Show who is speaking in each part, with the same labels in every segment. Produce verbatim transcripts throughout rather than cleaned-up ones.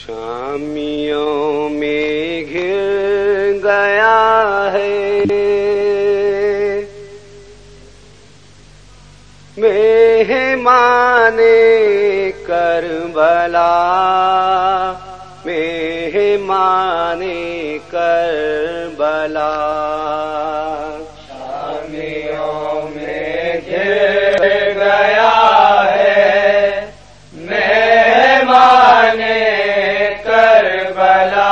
Speaker 1: شامیوں میں گھر گیا ہے مہمان کربلا، مہمان کربلا۔ شامیوں میں گھر گیا ہے مہمان کربلا،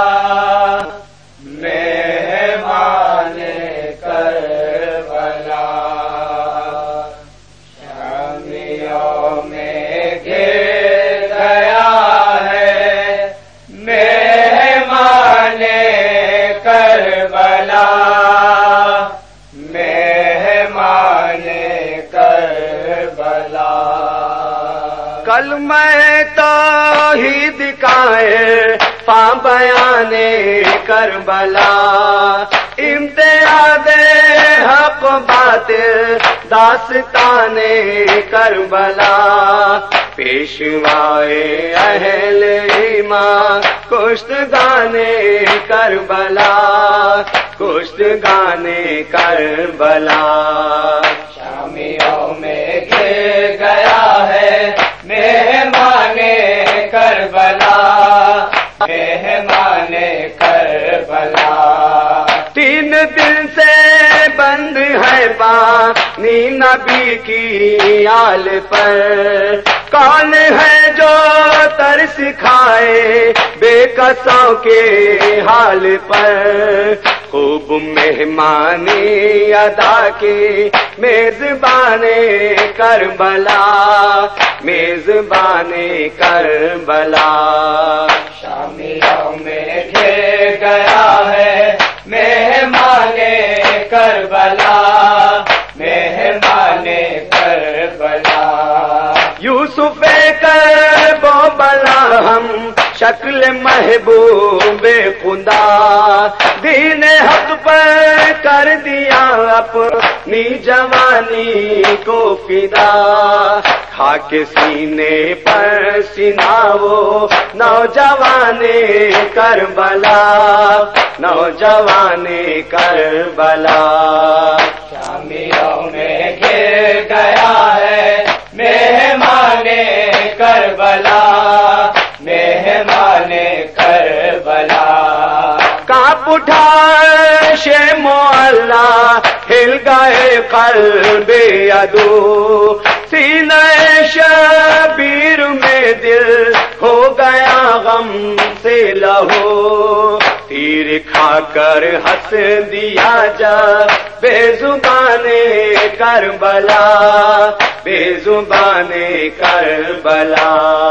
Speaker 1: مہمان کربلا۔ شامیوں میں گھر گیا ہے مہمان کربلا، مہمان کربلا۔ کلمہ توحید کا پا بیان کربلا، امتیاز حق باطل داستان کربلا۔ پیشوائے اہل ایمان کشتگان کربلا، کشتگان کربلا۔ شامیوں میں گر گیا ہے مہمان کربلا، مہمان کربلا۔ تین دن سے بند ہے پانی نبی کی آل پر، کون ہے جو ترس کھائے بے کسوں کے حال پر۔ خوب مہمانی ادا کی میزبان کربلا، میزبان کربلا۔ شامیوں میں گھر گیا ہے مہمان کربلا، مہمان کربلا۔ یوسف کرب و بلا ہم شکل محبوب خدا، دین حق پر کر دیا اپنی جوانی کو فدا۔ خاک سینے پر سناؤ نوجوان کربلا، نوجوان کربلا۔ شامیوں میں گر گیا ہے مہمان کربلا، مہمان کربلا۔ کانپ اٹھا شیم اللہ، ہل گئے قلب عدو، سینہ شبیر میں دل ہو گیا غم سے لہو۔ تیر کھا کر ہنس دیا جا بے زبان کربلا، بے زبان کربلا۔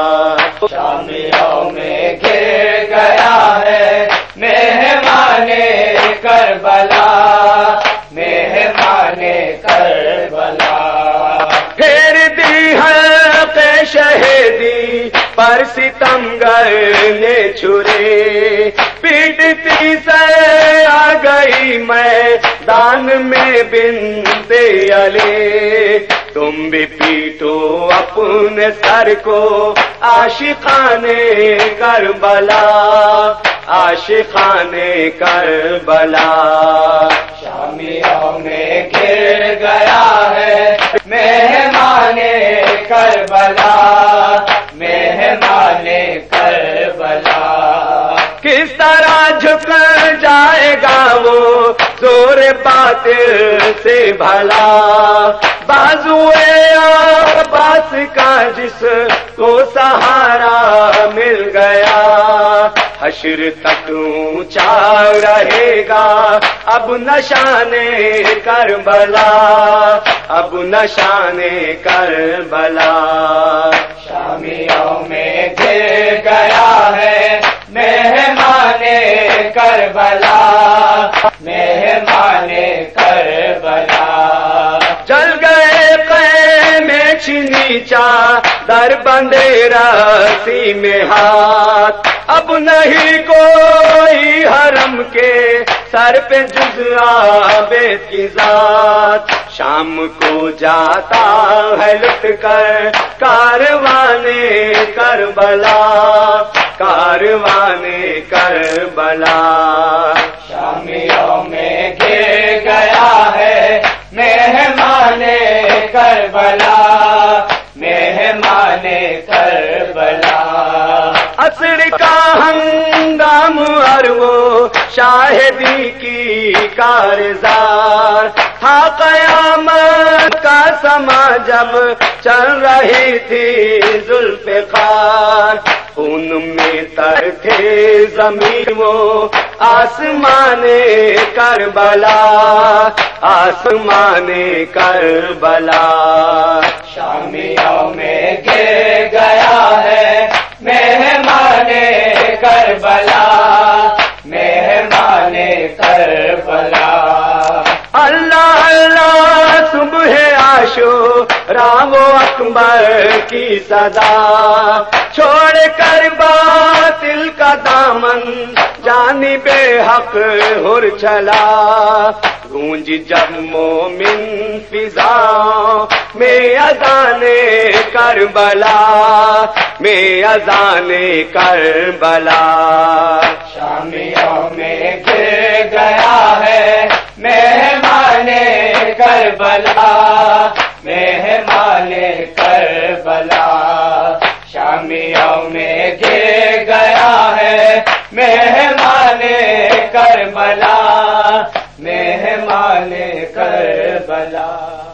Speaker 1: شامیوں میں گر گیا ہے مہمان کربلا، مہمان کربلا۔ پھیر دی حق شہیدی پر ستمگر نے چھرے، پیٹتی سے آ گئی میدان میں بنت علی۔ تم بھی پیٹو اپنے سر کو عاشقان کربلا، عاشقان کربلا۔ شامیوں میں گر گیا ہے مہمان کربلا، مہمان کربلا۔ کس طرح جھک جائے گا وہ زور باطل سے بھلا، بازوئے عباس کا جس کو سہارا مل گیا۔ حشر تک اونچا رہے گا اب نشان کربلا، اب نشان کربلا۔ شامیوں میں گر گیا ہے مہمان کربلا، مہمان کربلا۔ جل گئے خیمے چینی چادر بندے رسی میں ہاتھ، اب نہیں کوئی حرم کے سر پہ جز عابد کی ذات۔ شام کو جاتا ہے لٹ کر کاروان کربلا، کار کربلا
Speaker 2: شامیوں میں گر گیا ہے مہمان کربلا مہمان کربلا
Speaker 1: عصر کا ہنگام اور وہ شاہدی کی کارزار تھا قیامت کا سما جب چل رہی تھی ذوالفقار خون میں تر تھے زمین وہ آسمان کربلا آسمان کربلا
Speaker 2: شامیوں میں گر گیا ہے مہمان کربلا مہمان کربلا
Speaker 1: اللہ اللہ صبح عاشورا وہ اکبر کی صدا چھوڑ کر باطل کا دامن جانب حق ہر چلا گونج جب مومن فضاؤں میں اذان کربلا میں اذان کربلا
Speaker 2: شامیوں میں گر گیا ہے مہمان کربلا مہمان کربلا شامیوں میں گر گیا ہے مہمان کربلا مہمان کربلا